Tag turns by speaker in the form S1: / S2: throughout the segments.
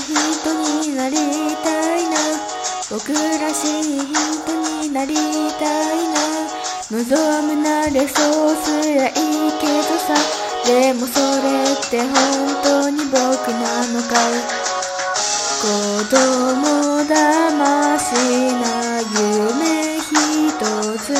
S1: 人になりたいな、僕らしい人になりたいな、望むならそうすりゃいいけどさ、でもそれって本当に僕なのかい。子供だましな夢一つ、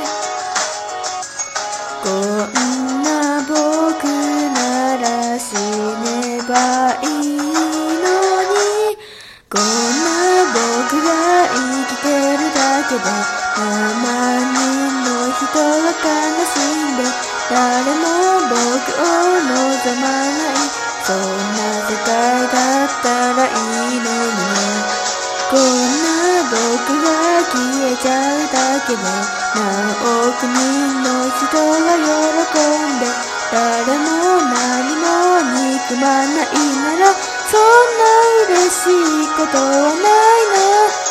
S1: こんな僕なら死ねばいいのに、こんな僕が生きてるだけで何万人の人は悲しんで、誰も僕を望まない、そんな世界だったらいいのにね。こんな僕が消えちゃうだけで何億人の人は喜んで、誰も何も憎まないなら、そんな嬉しいことはないな。